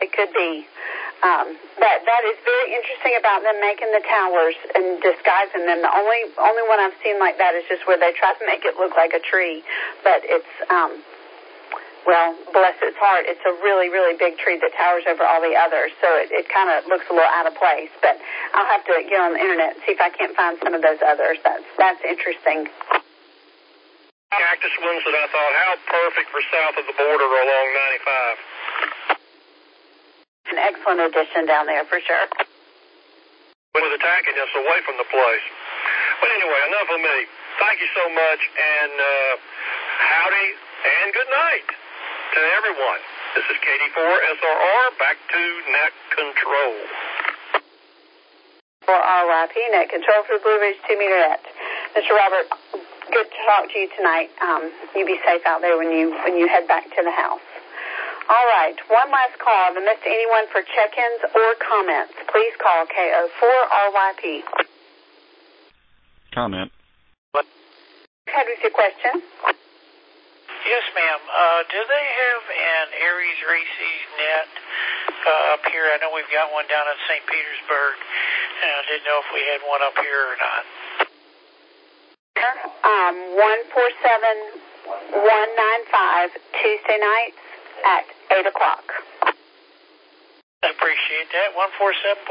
It could be. That is very interesting about them making the towers and disguising them. The only one I've seen like that is just where they try to make it look like a tree, but it's well, bless its heart, it's a really, really big tree that towers over all the others, so it kind of looks a little out of place. But I'll have to get on the internet and see if I can't find some of those others. That's interesting. Cactus ones that I thought, how perfect for south of the border along 95. An excellent addition down there for sure. Was attacking us away from the place. But anyway, enough of me. Thank you so much, and howdy and good night to everyone. This is KD4SRR, back to Net Control. For RYP, Net Control for the Blue Ridge 2-meter net. Mr. Robert, good to talk to you tonight. You be safe out there when you head back to the house. All right, one last call. If I missed anyone for check-ins or comments, please call KO4RYP. Comment. Go ahead with your question. Yes, ma'am. Do they have an Aries Races net up here? I know we've got one down in St. Petersburg, and I didn't know if we had one up here or not. 147195, Tuesday nights at 8 o'clock. I appreciate that. 147.195.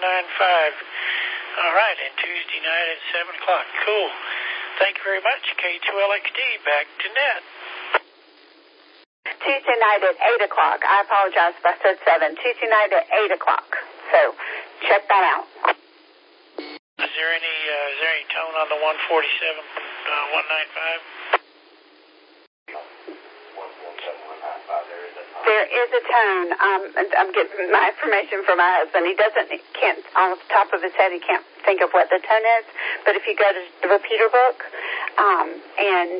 All right, and Tuesday night at 7 o'clock. Cool. Thank you very much. K2LXD, back to net. Tuesday night at 8 o'clock. I apologize if I said 7. Tuesday night at 8 o'clock. So check that out. Is there any tone on the 147.195? There is a tone. I'm getting my information from my husband. He can't, off the top of his head, he can't think of what the tone is. But if you go to the repeater book and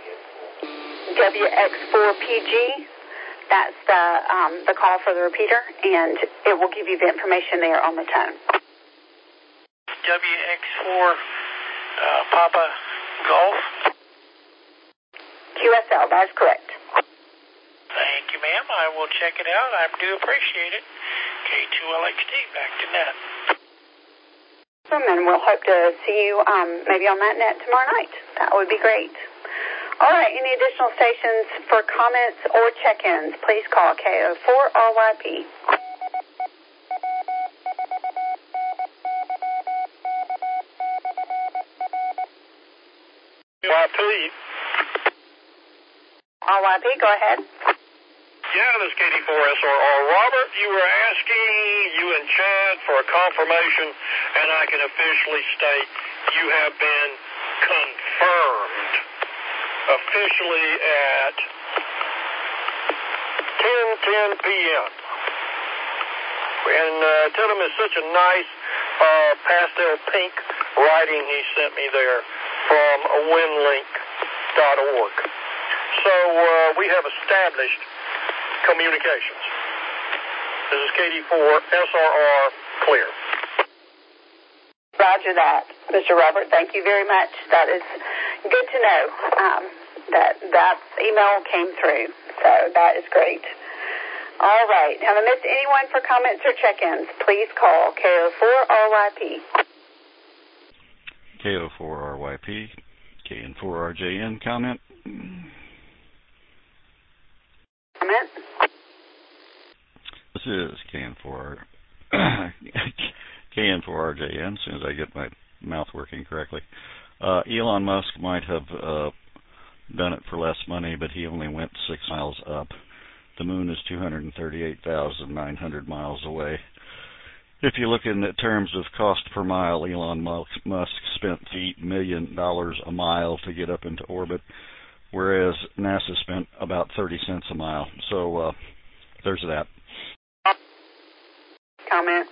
WX4PG, that's the call for the repeater, and it will give you the information there on the tone. WX4 Papa Golf? QSL, that's correct. Thank you, ma'am. I will check it out. I do appreciate it. K2LXD, back to net. And we'll hope to see you maybe on that net tomorrow night. That would be great. All right, any additional stations for comments or check-ins, please call KO4RYP. RYP, go ahead. Yeah, this is KD4SRR. Robert, you were asking you and Chad for a confirmation, and I can officially state you have been confirmed officially at 10:10 p.m. And tell him it's such a nice pastel pink writing he sent me there from winlink.org. So we have established communications. This is KD4SRR, clear. Roger that, Mr. Robert. Thank you very much. That is good to know that email came through. So that is great. All right. Have I missed anyone for comments or check-ins? Please call KO4RYP. KO4RYP, KN4RJN, comment. Comment? This is KN4RJN, as soon as I get my mouth working correctly. Elon Musk might have done it for less money, but he only went 6 miles up. The moon is 238,900 miles away. If you look in the terms of cost per mile, Elon Musk spent $8 million a mile to get up into orbit, whereas NASA spent about 30 cents a mile. So there's that. Comment.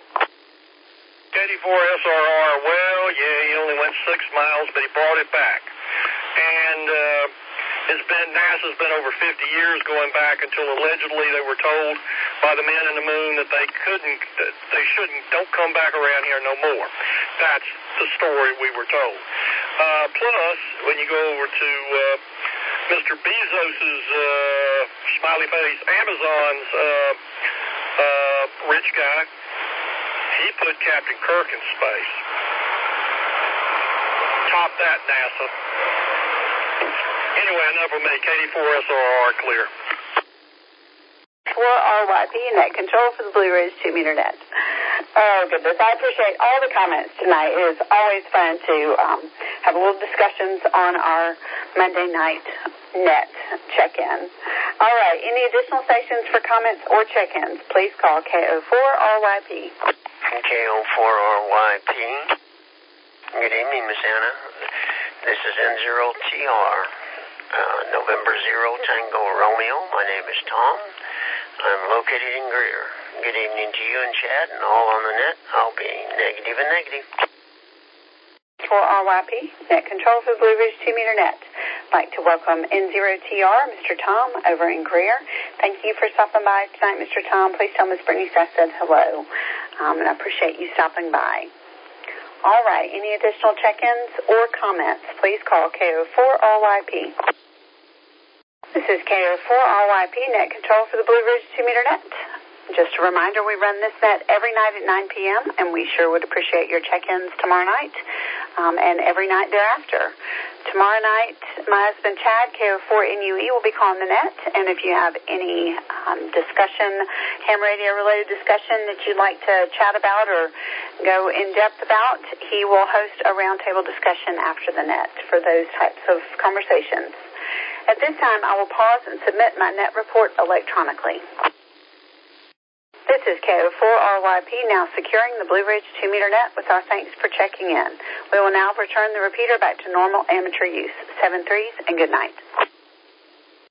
KD4SRR, well, yeah, he only went 6 miles, but he brought it back. And NASA's been over 50 years going back until allegedly they were told by the men in the moon that they don't come back around here no more. That's the story we were told. Plus, when you go over to Mr. Bezos's smiley face Amazon's rich guy. He put Captain Kirk in space. Top that, NASA. Anyway, enough of me. KD4SRR clear. For RYP net control for the Blue Ridge 2-meter net. Oh, goodness. I appreciate all the comments tonight. It is always fun to have a little discussions on our Monday night net check-in. All right. Any additional stations for comments or check-ins? Please call KO4RYP. KO4RYP. Good evening, Miss Anna. This is N0TR. November 0 Tango Romeo. My name is Tom. I'm located in Greer. Good evening to you and Chad and all on the net. I'll be negative and negative. For RYP, net control for the Blue Ridge 2-meter net. I'd like to welcome N0TR, Mr. Tom, over in Greer. Thank you for stopping by tonight, Mr. Tom. Please tell Miss Bernice I said hello, and I appreciate you stopping by. All right, any additional check-ins or comments, please call KO4RYP. This is KO4RYP net control for the Blue Ridge 2-meter net. Just a reminder, we run this net every night at 9 p.m., and we sure would appreciate your check-ins tomorrow night and every night thereafter. Tomorrow night, my husband Chad, KO4NUE, will be calling the net, and if you have any discussion, ham radio-related discussion that you'd like to chat about or go in-depth about, he will host a roundtable discussion after the net for those types of conversations. At this time, I will pause and submit my net report electronically. This is KO4RYP now securing the Blue Ridge 2-meter net with our thanks for checking in. We will now return the repeater back to normal amateur use. 7 3s and good night.